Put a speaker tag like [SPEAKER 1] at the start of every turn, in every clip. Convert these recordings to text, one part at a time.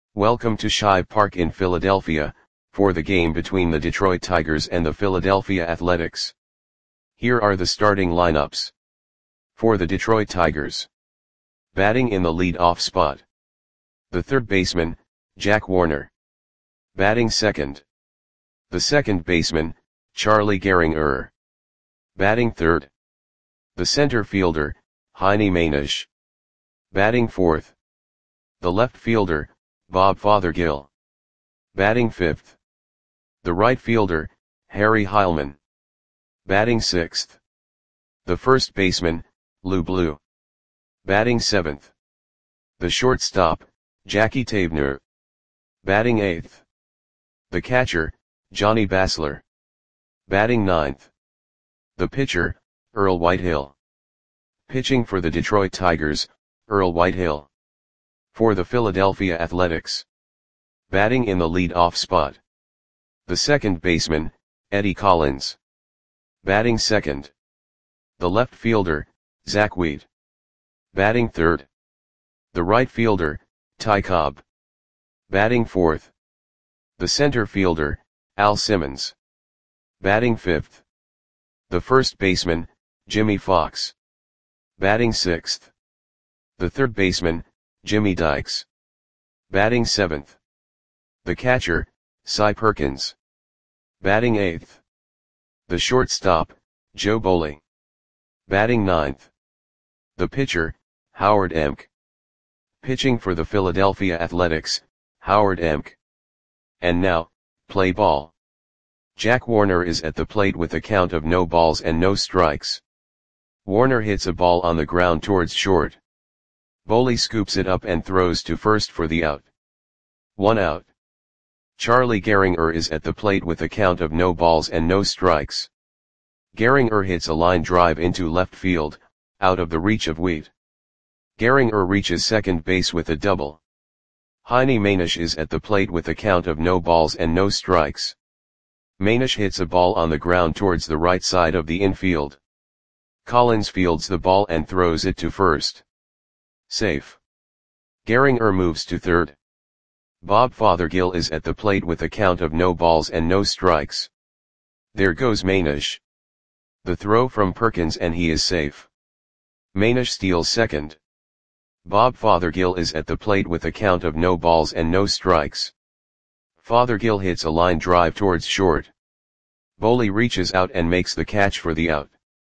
[SPEAKER 1] Welcome to Shive Park in Philadelphia, for the game between the Detroit Tigers and the Philadelphia Athletics. Here are the starting lineups. For the Detroit Tigers. Batting in the lead-off spot. The third baseman, Jack Warner. Batting second. The second baseman, Charlie Gehringer. Batting third. The center fielder, Heine Maenisch. Batting fourth. The left fielder, Bob Fothergill. Batting fifth. The right fielder, Harry Heilmann. Batting sixth. The first baseman, Lou Blue. Batting seventh. The shortstop, Jackie Taebner. Batting eighth. The catcher, Johnny Basler. Batting ninth. The pitcher, Earl Whitehill. Pitching for the Detroit Tigers, Earl Whitehill. For the Philadelphia Athletics. Batting in the lead-off spot. The second baseman, Eddie Collins. Batting second. The left fielder, Zach Wheat. Batting third. The right fielder, Ty Cobb. Batting fourth. The center fielder, Al Simmons. Batting fifth. The first baseman, Jimmy Fox. Batting sixth. The third baseman, Jimmy Dykes. Batting seventh. The catcher, Cy Perkins. Batting eighth. The shortstop, Joe Bowley. Batting ninth. The pitcher, Howard Emk. Pitching for the Philadelphia Athletics, Howard Emk. And now, play ball. Jack Warner is at the plate with a count of no balls and no strikes. Warner hits a ball on the ground towards short. Bowley scoops it up and throws to first for the out. 1 out. Charlie Gehringer is at the plate with a count of no balls and no strikes. Gehringer hits a line drive into left field, out of the reach of Wheat. Gehringer reaches second base with a double. Heine Maenisch is at the plate with a count of no balls and no strikes. Maenisch hits a ball on the ground towards the right side of the infield. Collins fields the ball and throws it to first. Safe. Gehringer moves to third. Bob Fothergill is at the plate with a count of no balls and no strikes. There goes Maenisch. The throw from Perkins and he is safe. Maenisch steals second. Bob Fothergill is at the plate with a count of no balls and no strikes. Fothergill hits a line drive towards short. Bowley reaches out and makes the catch for the out.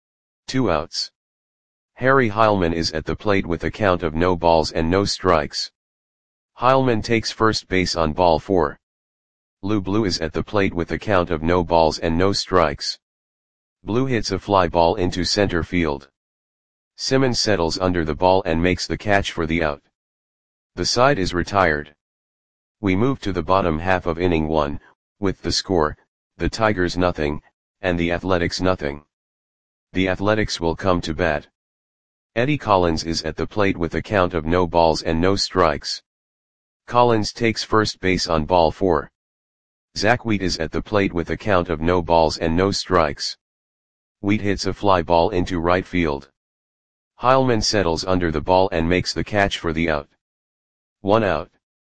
[SPEAKER 1] 2 outs. Harry Heilmann is at the plate with a count of no balls and no strikes. Heilmann takes first base on ball 4. Lou Blue is at the plate with a count of no balls and no strikes. Blue hits a fly ball into center field. Simmons settles under the ball and makes the catch for the out. The side is retired. We move to the bottom half of inning 1, with the score, the Tigers nothing, and the Athletics nothing. The Athletics will come to bat. Eddie Collins is at the plate with a count of no balls and no strikes. Collins takes first base on ball 4. Zach Wheat is at the plate with a count of no balls and no strikes. Wheat hits a fly ball into right field. Heilmann settles under the ball and makes the catch for the out. 1 out.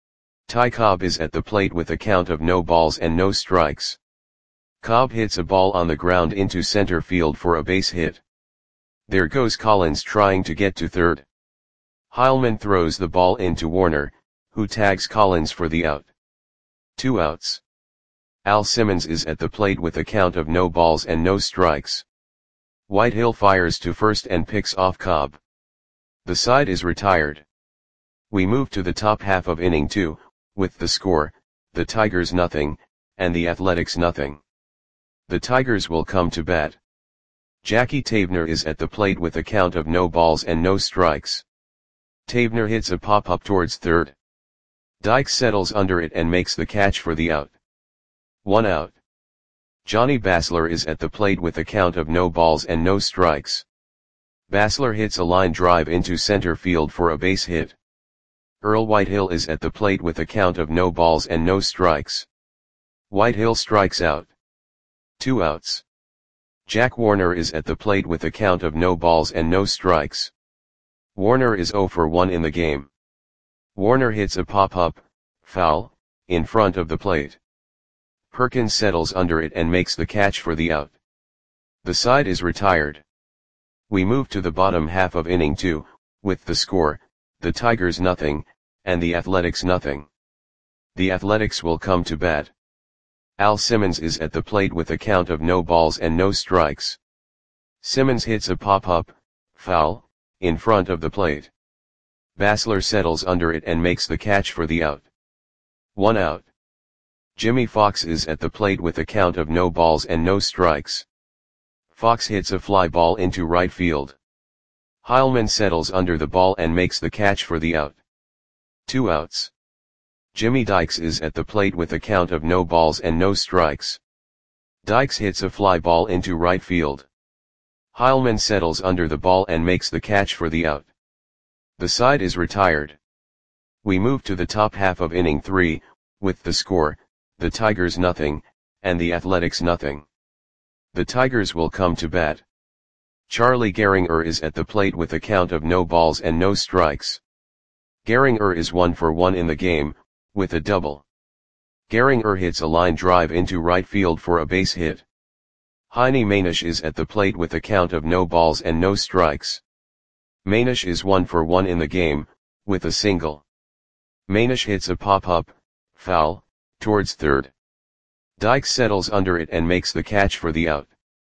[SPEAKER 1] Ty Cobb is at the plate with a count of no balls and no strikes. Cobb hits a ball on the ground into center field for a base hit. There goes Collins trying to get to third. Heilmann throws the ball into Warner, who tags Collins for the out. 2 outs. Al Simmons is at the plate with a count of no balls and no strikes. Whitehill fires to first and picks off Cobb. The side is retired. We move to the top half of inning 2, with the score, the Tigers nothing, and the Athletics nothing. The Tigers will come to bat. Jackie Taebner is at the plate with a count of no balls and no strikes. Taebner hits a pop-up towards third. Dykes settles under it and makes the catch for the out. 1 out. Johnny Basler is at the plate with a count of no balls and no strikes. Basler hits a line drive into center field for a base hit. Earl Whitehill is at the plate with a count of no balls and no strikes. Whitehill strikes out. 2 outs. Jack Warner is at the plate with a count of no balls and no strikes. Warner is 0 for 1 in the game. Warner hits a pop-up, foul, in front of the plate. Perkins settles under it and makes the catch for the out. The side is retired. We move to the bottom half of inning 2, with the score, the Tigers nothing, and the Athletics nothing. The Athletics will come to bat. Al Simmons is at the plate with a count of no balls and no strikes. Simmons hits a pop-up, foul, in front of the plate. Basler settles under it and makes the catch for the out. 1 out. Jimmy Fox is at the plate with a count of no balls and no strikes. Fox hits a fly ball into right field. Heilman settles under the ball and makes the catch for the out. 2 outs. Jimmy Dykes is at the plate with a count of no balls and no strikes. Dykes hits a fly ball into right field. Heilman settles under the ball and makes the catch for the out. The side is retired. We move to the top half of inning 3, with the score, the Tigers nothing, and the Athletics nothing. The Tigers will come to bat. Charlie Gehringer is at the plate with a count of no balls and no strikes. Gehringer is 1 for 1 in the game, with a double. Gehringer hits a line drive into right field for a base hit. Heine Manish is at the plate with a count of no balls and no strikes. Manish is 1 for 1 in the game, with a single. Manish hits a pop-up, foul, towards third. Dykes settles under it and makes the catch for the out.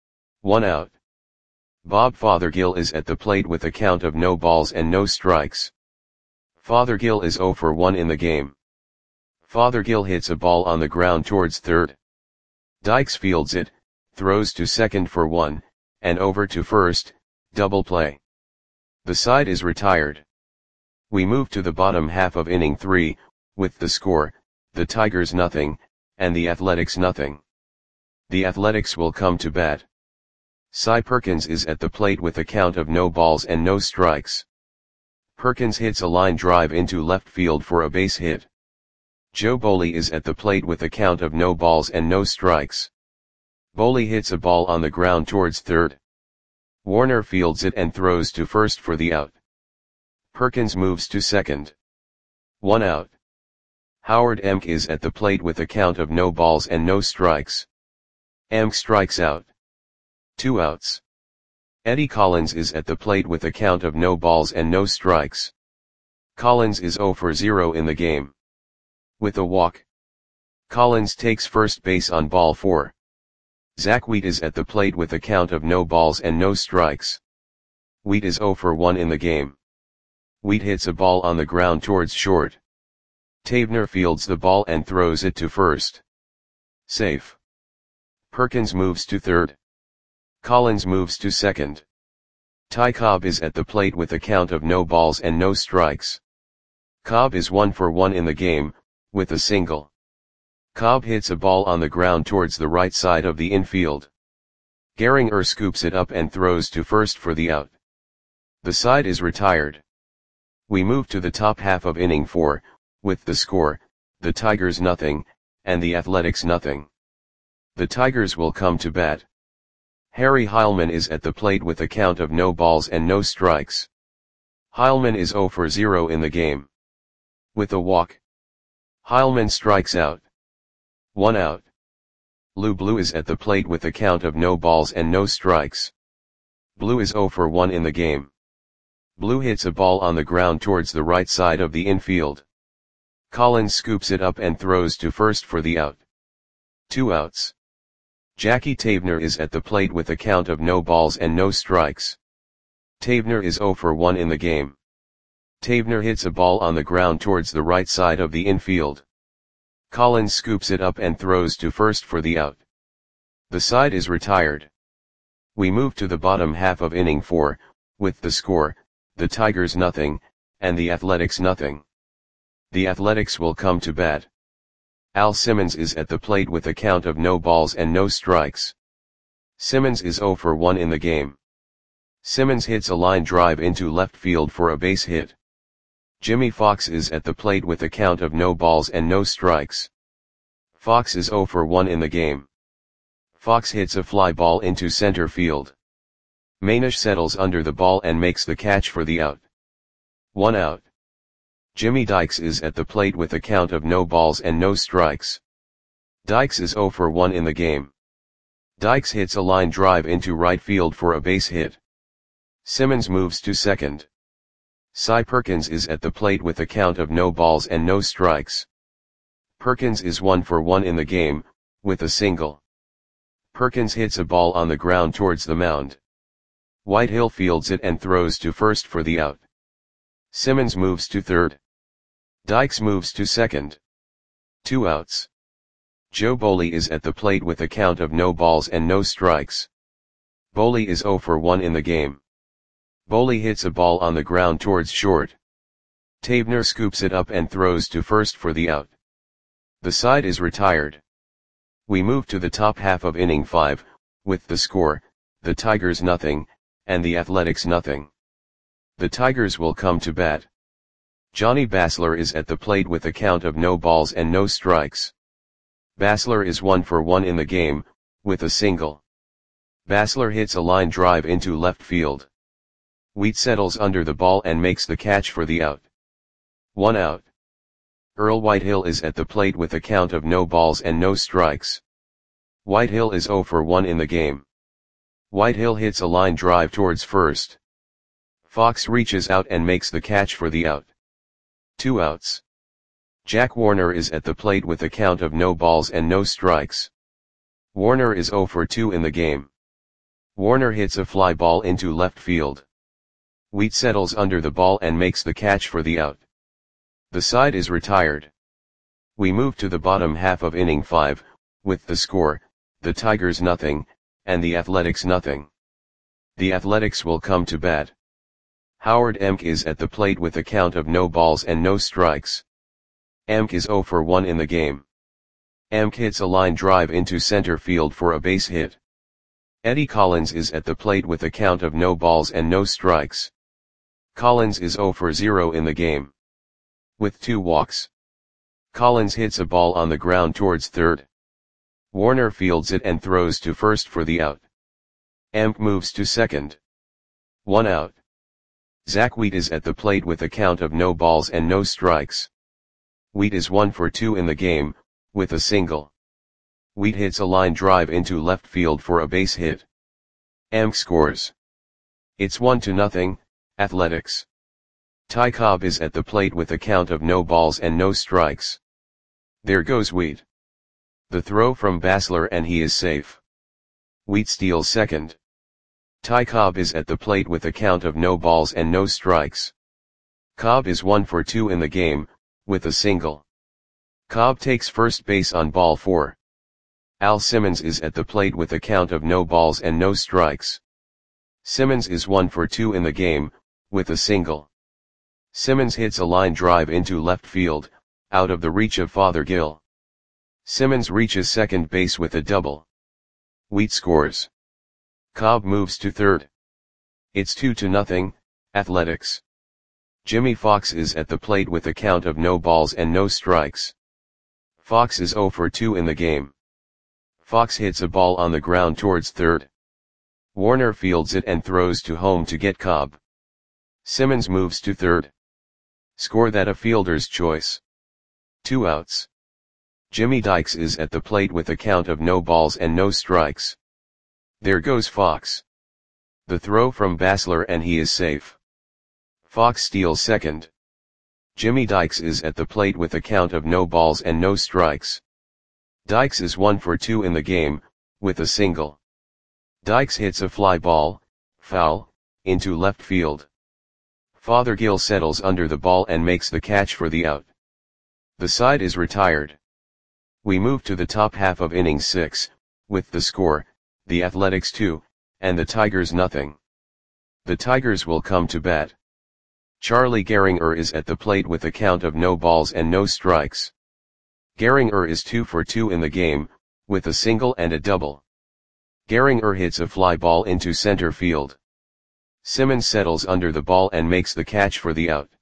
[SPEAKER 1] 1 out. Bob Fothergill is at the plate with a count of no balls and no strikes. Fothergill is 0 for 1 in the game. Fothergill hits a ball on the ground towards third. Dykes fields it, throws to second for 1, and over to first, double play. The side is retired. We move to the bottom half of inning 3, with the score, the Tigers nothing, and the Athletics nothing. The Athletics will come to bat. Cy Perkins is at the plate with a count of no balls and no strikes. Perkins hits a line drive into left field for a base hit. Joe Boley is at the plate with a count of no balls and no strikes. Boley hits a ball on the ground towards third. Warner fields it and throws to first for the out. Perkins moves to second. 1 out. Howard Emk is at the plate with a count of no balls and no strikes. Emk strikes out. 2 outs. Eddie Collins is at the plate with a count of no balls and no strikes. Collins is 0 for 0 in the game. With a walk. Collins takes first base on ball 4. Zach Wheat is at the plate with a count of no balls and no strikes. Wheat is 0 for 1 in the game. Wheat hits a ball on the ground towards short. Tavener fields the ball and throws it to first. Safe. Perkins moves to third. Collins moves to second. Ty Cobb is at the plate with a count of no balls and no strikes. Cobb is 1 for 1 in the game, with a single. Cobb hits a ball on the ground towards the right side of the infield. Gehringer scoops it up and throws to first for the out. The side is retired. We move to the top half of inning 4, with the score, the Tigers nothing, and the Athletics nothing. The Tigers will come to bat. Harry Heilman is at the plate with a count of no balls and no strikes. Heilman is 0 for 0 in the game. With a walk. Heilman strikes out. 1 out. Lou Blue is at the plate with a count of no balls and no strikes. Blue is 0 for 1 in the game. Blue hits a ball on the ground towards the right side of the infield. Collins scoops it up and throws to first for the out. 2 outs. Jackie Tavener is at the plate with a count of no balls and no strikes. Tavener is 0 for 1 in the game. Tavener hits a ball on the ground towards the right side of the infield. Collins scoops it up and throws to first for the out. The side is retired. We move to the bottom half of inning 4, with the score, the Tigers nothing, and the Athletics nothing. The Athletics will come to bat. Al Simmons is at the plate with a count of no balls and no strikes. Simmons is 0 for 1 in the game. Simmons hits a line drive into left field for a base hit. Jimmy Fox is at the plate with a count of no balls and no strikes. Fox is 0 for 1 in the game. Fox hits a fly ball into center field. Manish settles under the ball and makes the catch for the out. 1 out. Jimmy Dykes is at the plate with a count of no balls and no strikes. Dykes is 0 for 1 in the game. Dykes hits a line drive into right field for a base hit. Simmons moves to second. Cy Perkins is at the plate with a count of no balls and no strikes. Perkins is 1 for 1 in the game, with a single. Perkins hits a ball on the ground towards the mound. Whitehill fields it and throws to first for the out. Simmons moves to third. Dykes moves to second. 2 outs. Joe Boley is at the plate with a count of no balls and no strikes. Boley is 0 for 1 in the game. Boley hits a ball on the ground towards short. Tavener scoops it up and throws to first for the out. The side is retired. We move to the top half of inning 5, with the score, the Tigers nothing, and the Athletics nothing. The Tigers will come to bat. Johnny Basler is at the plate with a count of no balls and no strikes. Basler is 1 for 1 in the game, with a single. Basler hits a line drive into left field. Wheat settles under the ball and makes the catch for the out. 1 out. Earl Whitehill is at the plate with a count of no balls and no strikes. Whitehill is 0 for 1 in the game. Whitehill hits a line drive towards first. Fox reaches out and makes the catch for the out. 2 outs. Jack Warner is at the plate with a count of no balls and no strikes. Warner is 0 for 2 in the game. Warner hits a fly ball into left field. Wheat settles under the ball and makes the catch for the out. The side is retired. We move to the bottom half of inning 5, with the score, the Tigers nothing, and the Athletics nothing. The Athletics will come to bat. Howard Emk is at the plate with a count of no balls and no strikes. Emk is 0 for 1 in the game. Emk hits a line drive into center field for a base hit. Eddie Collins is at the plate with a count of no balls and no strikes. Collins is 0 for 0 in the game. With 2 walks. Collins hits a ball on the ground towards third. Warner fields it and throws to first for the out. Emk moves to second. 1 out. Zach Wheat is at the plate with a count of no balls and no strikes. Wheat is 1 for 2 in the game, with a single. Wheat hits a line drive into left field for a base hit. Emk scores. It's 1-0, Athletics. Ty Cobb is at the plate with a count of no balls and no strikes. There goes Wheat. The throw from Basler and he is safe. Wheat steals second. Ty Cobb is at the plate with a count of no balls and no strikes. Cobb is 1 for 2 in the game, with a single. Cobb takes first base on ball 4. Al Simmons is at the plate with a count of no balls and no strikes. Simmons is 1 for 2 in the game, with a single. Simmons hits a line drive into left field, out of the reach of Fothergill. Simmons reaches second base with a double. Wheat scores. Cobb moves to third. It's 2-0, Athletics. Jimmy Fox is at the plate with a count of no balls and no strikes. Fox is 0 for 2 in the game. Fox hits a ball on the ground towards third. Warner fields it and throws to home to get Cobb. Simmons moves to third. Score that a fielder's choice. 2 outs. Jimmy Dykes is at the plate with a count of no balls and no strikes. There goes Fox. The throw from Basler and he is safe. Fox steals second. Jimmy Dykes is at the plate with a count of no balls and no strikes. Dykes is 1 for 2 in the game, with a single. Dykes hits a fly ball, foul, into left field. Fothergill settles under the ball and makes the catch for the out. The side is retired. We move to the top half of inning 6, with the score, the Athletics 2, and the Tigers nothing. The Tigers will come to bat. Charlie Gehringer is at the plate with a count of no balls and no strikes. Gehringer is 2 for 2 in the game, with a single and a double. Gehringer hits a fly ball into center field. Simmons settles under the ball and makes the catch for the out.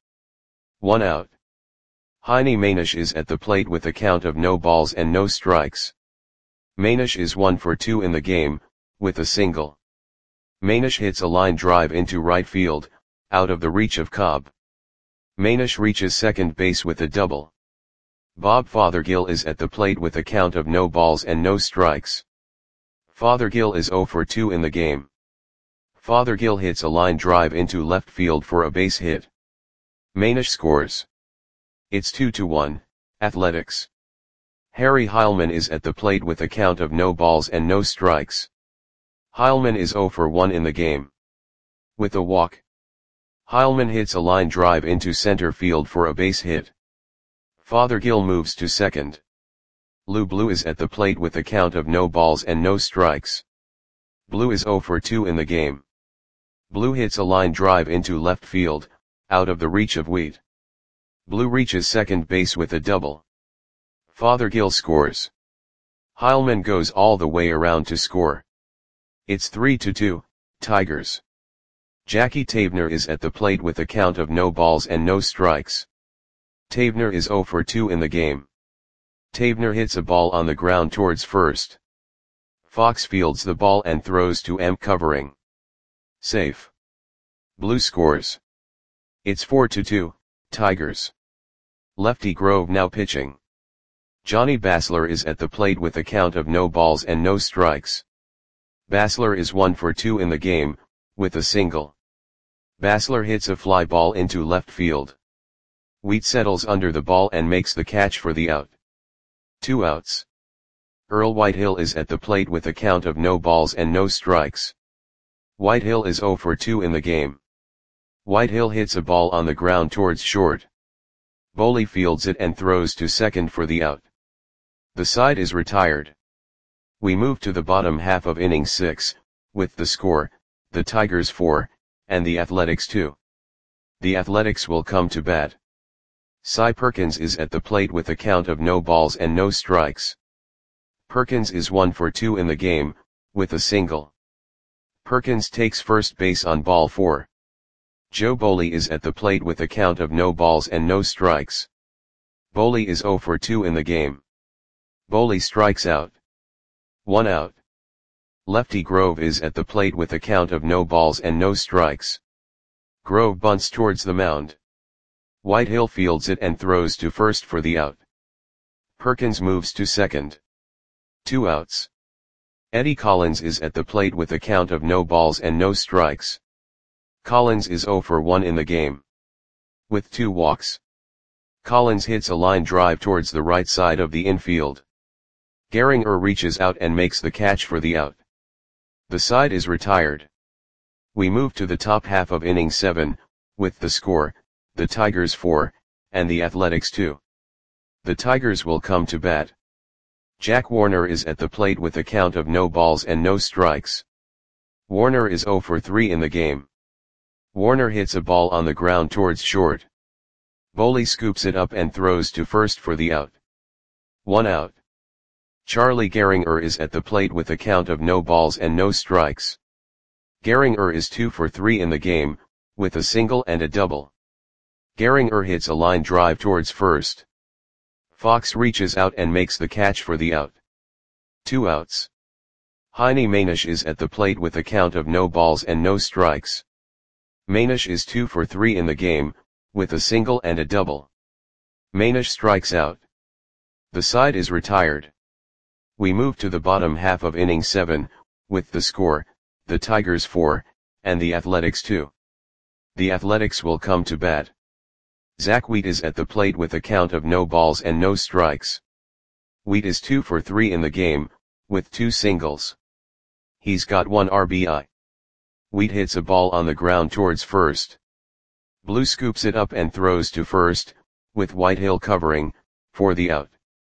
[SPEAKER 1] 1 out. Heine Manish is at the plate with a count of no balls and no strikes. Manish is 1 for 2 in the game, with a single. Manish hits a line drive into right field, out of the reach of Cobb. Manish reaches second base with a double. Bob Fothergill is at the plate with a count of no balls and no strikes. Fothergill is 0 for 2 in the game. Fothergill hits a line drive into left field for a base hit. Manish scores. It's 2-1, Athletics. Harry Heilman is at the plate with a count of no balls and no strikes. Heilman is 0 for 1 in the game. With a walk, Heilman hits a line drive into center field for a base hit. Fothergill moves to second. Lou Blue is at the plate with a count of no balls and no strikes. Blue is 0 for 2 in the game. Blue hits a line drive into left field, out of the reach of Wheat. Blue reaches second base with a double. Fothergill scores. Heilman goes all the way around to score. It's 3-2, Tigers. Jackie Tavener is at the plate with a count of no balls and no strikes. Tavener is 0 for 2 in the game. Tavener hits a ball on the ground towards first. Fox fields the ball and throws to M covering. Safe. Blue scores. It's 4-2, Tigers. Lefty Grove now pitching. Johnny Basler is at the plate with a count of no balls and no strikes. Basler is 1 for 2 in the game, with a single. Basler hits a fly ball into left field. Wheat settles under the ball and makes the catch for the out. 2 outs. Earl Whitehill is at the plate with a count of no balls and no strikes. Whitehill is 0 for 2 in the game. Whitehill hits a ball on the ground towards short. Boley fields it and throws to second for the out. The side is retired. We move to the bottom half of inning 6, with the score, the Tigers 4, and the Athletics 2. The Athletics will come to bat. Cy Perkins is at the plate with a count of no balls and no strikes. Perkins is 1 for 2 in the game, with a single. Perkins takes first base on ball 4. Joe Boley is at the plate with a count of no balls and no strikes. Boley is 0 for 2 in the game. Boley strikes out. 1 out. Lefty Grove is at the plate with a count of no balls and no strikes. Grove bunts towards the mound. Whitehill fields it and throws to first for the out. Perkins moves to second. 2 outs. Eddie Collins is at the plate with a count of no balls and no strikes. Collins is 0 for 1 in the game. With 2 walks. Collins hits a line drive towards the right side of the infield. Gehringer reaches out and makes the catch for the out. The side is retired. We move to the top half of inning 7, with the score, the Tigers 4, and the Athletics 2. The Tigers will come to bat. Jack Warner is at the plate with a count of no balls and no strikes. Warner is 0 for 3 in the game. Warner hits a ball on the ground towards short. Boley scoops it up and throws to first for the out. 1 out. Charlie Gehringer is at the plate with a count of no balls and no strikes. Gehringer is 2 for 3 in the game, with a single and a double. Gehringer hits a line drive towards first. Fox reaches out and makes the catch for the out. 2 outs. Heine Manish is at the plate with a count of no balls and no strikes. Manish is 2 for 3 in the game, with a single and a double. Manish strikes out. The side is retired. We move to the bottom half of inning 7, with the score, the Tigers 4, and the Athletics 2. The Athletics will come to bat. Zach Wheat is at the plate with a count of no balls and no strikes. Wheat is 2 for 3 in the game, with 2 singles. He's got 1 RBI. Wheat hits a ball on the ground towards first. Blue scoops it up and throws to first, with Whitehill covering, for the out.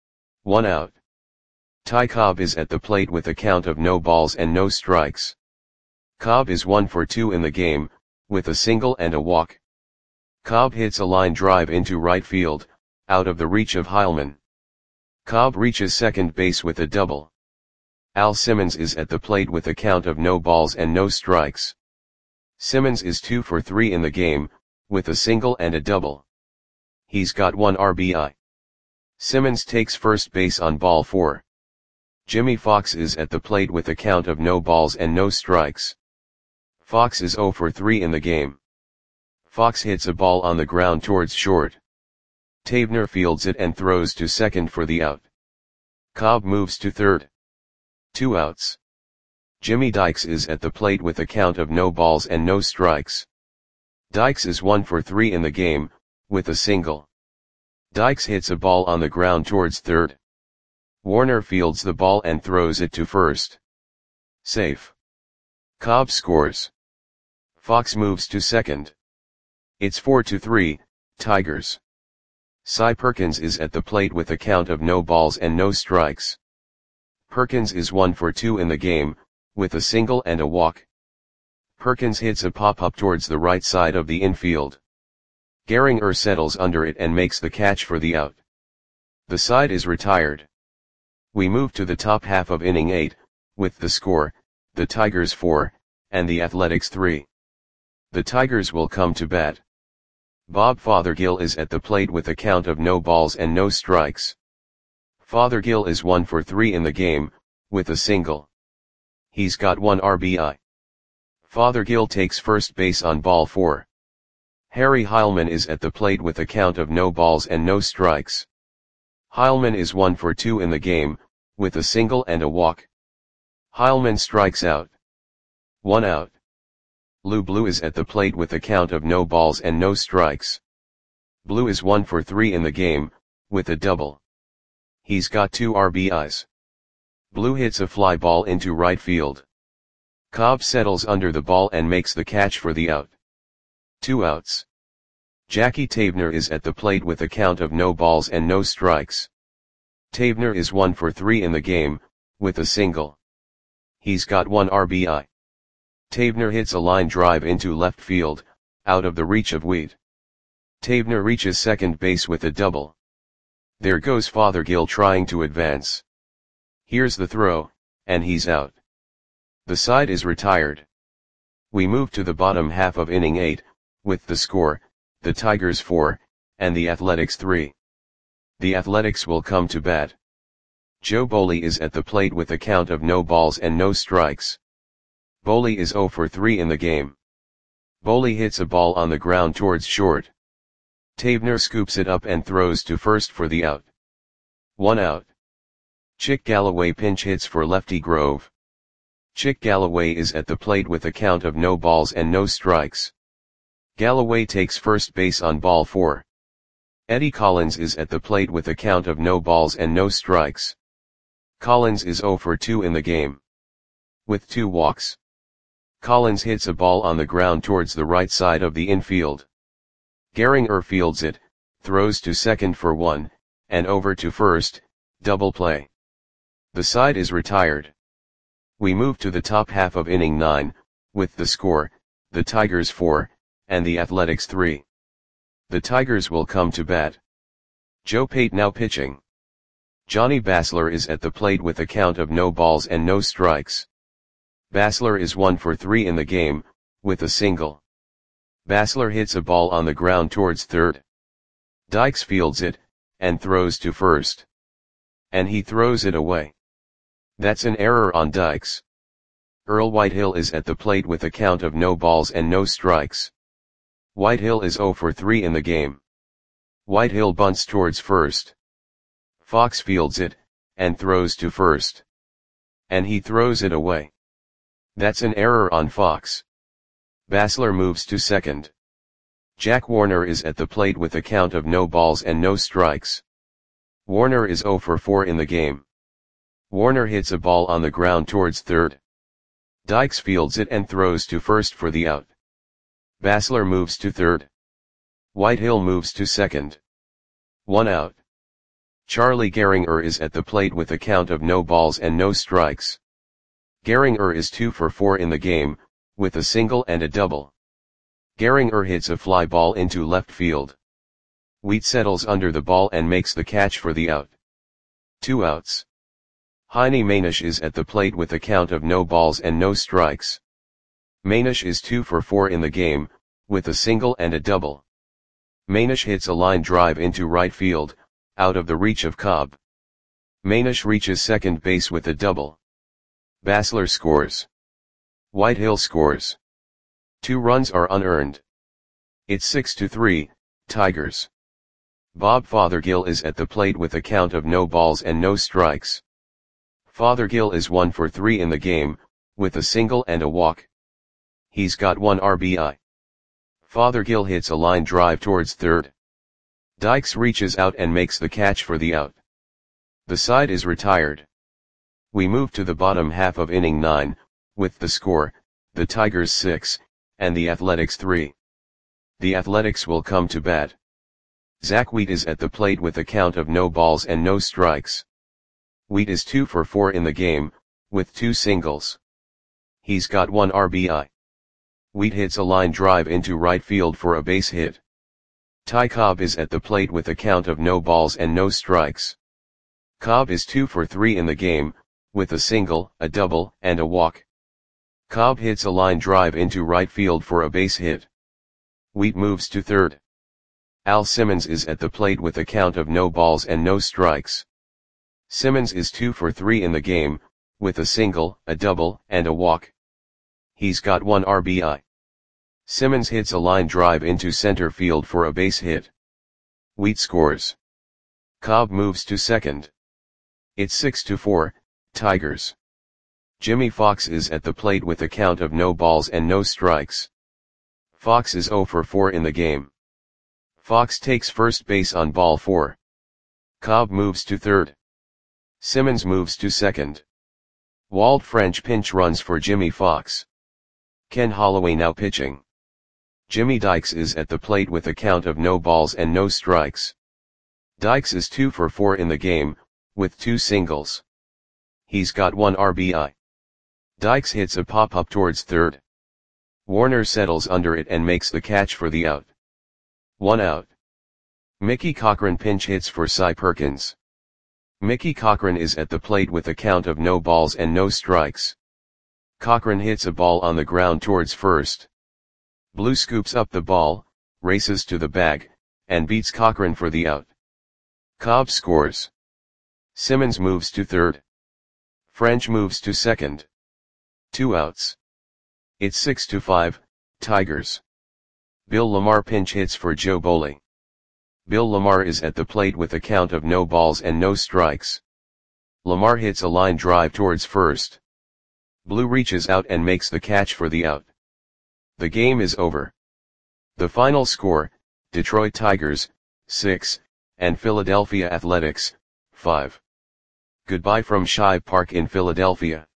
[SPEAKER 1] 1 out. Ty Cobb is at the plate with a count of no balls and no strikes. Cobb is 1 for 2 in the game, with a single and a walk. Cobb hits a line drive into right field, out of the reach of Heilman. Cobb reaches second base with a double. Al Simmons is at the plate with a count of no balls and no strikes. Simmons is 2 for 3 in the game, with a single and a double. He's got 1 RBI. Simmons takes first base on ball 4. Jimmy Fox is at the plate with a count of no balls and no strikes. Fox is 0 for 3 in the game. Fox hits a ball on the ground towards short. Tavener fields it and throws to second for the out. Cobb moves to third. 2 outs. Jimmy Dykes is at the plate with a count of no balls and no strikes. Dykes is 1 for 3 in the game, with a single. Dykes hits a ball on the ground towards third. Warner fields the ball and throws it to first. Safe. Cobb scores. Fox moves to second. It's 4-3, Tigers. Cy Perkins is at the plate with a count of no balls and no strikes. Perkins is 1 for 2 in the game, with a single and a walk. Perkins hits a pop-up towards the right side of the infield. Gehringer settles under it and makes the catch for the out. The side is retired. We move to the top half of inning 8, with the score, the Tigers 4, and the Athletics 3. The Tigers will come to bat. Bob Fothergill is at the plate with a count of no balls and no strikes. Fothergill is 1 for 3 in the game, with a single. He's got 1 RBI. Fothergill takes first base on ball 4. Harry Heilman is at the plate with a count of no balls and no strikes. Heilman is 1 for 2 in the game, with a single and a walk. Heilman strikes out. 1 out. Lou Blue is at the plate with a count of no balls and no strikes. Blue is 1 for 3 in the game, with a double. He's got 2 RBIs. Blue hits a fly ball into right field. Cobb settles under the ball and makes the catch for the out. 2 outs. Jackie Tavener is at the plate with a count of no balls and no strikes. Tavener is 1 for 3 in the game, with a single. He's got 1 RBI. Tavener hits a line drive into left field, out of the reach of Wheat. Tavener reaches second base with a double. There goes Fothergill trying to advance. Here's the throw, and he's out. The side is retired. We move to the bottom half of inning 8, with the score, the Tigers 4, and the Athletics 3. The Athletics will come to bat. Joe Boley is at the plate with a count of no balls and no strikes. Boley is 0 for 3 in the game. Boley hits a ball on the ground towards short. Tavener scoops it up and throws to first for the out. 1 out. Chick Galloway pinch hits for lefty Grove. Chick Galloway is at the plate with a count of no balls and no strikes. Galloway takes first base on ball 4. Eddie Collins is at the plate with a count of no balls and no strikes. Collins is 0 for 2 in the game. With 2 walks. Collins hits a ball on the ground towards the right side of the infield. Gehringer fields it, throws to second for 1, and over to first, double play. The side is retired. We move to the top half of inning 9, with the score, the Tigers 4, and the Athletics 3. The Tigers will come to bat. Joe Pate now pitching. Johnny Basler is at the plate with a count of no balls and no strikes. Basler is 1 for 3 in the game, with a single. Basler hits a ball on the ground towards third. Dykes fields it, and throws to first. And he throws it away. That's an error on Dykes. Earl Whitehill is at the plate with a count of no balls and no strikes. Whitehill is 0 for 3 in the game. Whitehill bunts towards first. Fox fields it, and throws to first. And he throws it away. That's an error on Fox. Basler moves to second. Jack Warner is at the plate with a count of no balls and no strikes. Warner is 0 for 4 in the game. Warner hits a ball on the ground towards third. Dykes fields it and throws to first for the out. Basler moves to third. Whitehill moves to second. 1 out. Charlie Gehringer is at the plate with a count of no balls and no strikes. Gehringer is 2 for 4 in the game, with a single and a double. Gehringer hits a fly ball into left field. Wheat settles under the ball and makes the catch for the out. 2 outs. Heine Manish is at the plate with a count of no balls and no strikes. Manish is 2 for 4 in the game, with a single and a double. Manish hits a line drive into right field, out of the reach of Cobb. Manish reaches second base with a double. Basler scores. Whitehill scores. 2 runs are unearned. It's 6-3, Tigers. Bob Fothergill is at the plate with a count of no balls and no strikes. Fothergill is 1 for 3 in the game, with a single and a walk. He's got 1 RBI. Fothergill hits a line drive towards third. Dykes reaches out and makes the catch for the out. The side is retired. We move to the bottom half of inning 9, with the score, the Tigers 6, and the Athletics 3. The Athletics will come to bat. Zach Wheat is at the plate with a count of no balls and no strikes. Wheat is 2 for 4 in the game, with 2 singles. He's got 1 RBI. Wheat hits a line drive into right field for a base hit. Ty Cobb is at the plate with a count of no balls and no strikes. Cobb is 2 for 3 in the game, with a single, a double, and a walk. Cobb hits a line drive into right field for a base hit. Wheat moves to third. Al Simmons is at the plate with a count of no balls and no strikes. Simmons is 2 for 3 in the game, with a single, a double, and a walk. He's got 1 RBI. Simmons hits a line drive into center field for a base hit. Wheat scores. Cobb moves to second. It's 6-4, Tigers. Jimmy Fox is at the plate with a count of no balls and no strikes. Fox is 0 for 4 in the game. Fox takes first base on ball 4. Cobb moves to third. Simmons moves to second. Walt French pinch runs for Jimmy Fox. Ken Holloway now pitching. Jimmy Dykes is at the plate with a count of no balls and no strikes. Dykes is 2 for 4 in the game, with 2 singles. He's got 1 RBI. Dykes hits a pop-up towards third. Warner settles under it and makes the catch for the out. 1 out. Mickey Cochran pinch hits for Cy Perkins. Mickey Cochran is at the plate with a count of no balls and no strikes. Cochran hits a ball on the ground towards first. Blue scoops up the ball, races to the bag, and beats Cochran for the out. Cobb scores. Simmons moves to third. French moves to second. 2 outs. It's 6-5, Tigers. Bill Lamar pinch hits for Joe Boley. Bill Lamar is at the plate with a count of no balls and no strikes. Lamar hits a line drive towards first. Blue reaches out and makes the catch for the out. The game is over. The final score, Detroit Tigers, 6, and Philadelphia Athletics, 5. Goodbye from Shibe Park in Philadelphia.